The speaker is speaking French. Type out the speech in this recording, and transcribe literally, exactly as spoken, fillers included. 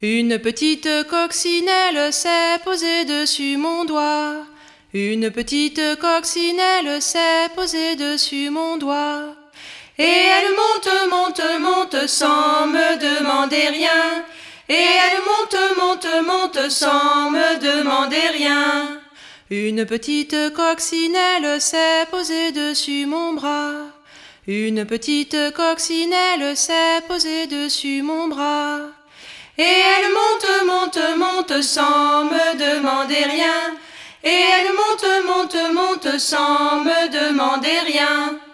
Une petite coccinelle s'est posée dessus mon doigt. Une petite coccinelle s'est posée dessus mon doigt. Et elle monte, monte, monte sans me demander rien. Et elle monte, monte, monte sans me demander rien. Une petite coccinelle s'est posée dessus mon bras. Une petite coccinelle s'est posée dessus mon bras. Et elle monte, monte, monte sans me demander rien. Et elle monte, monte, monte sans me demander rien.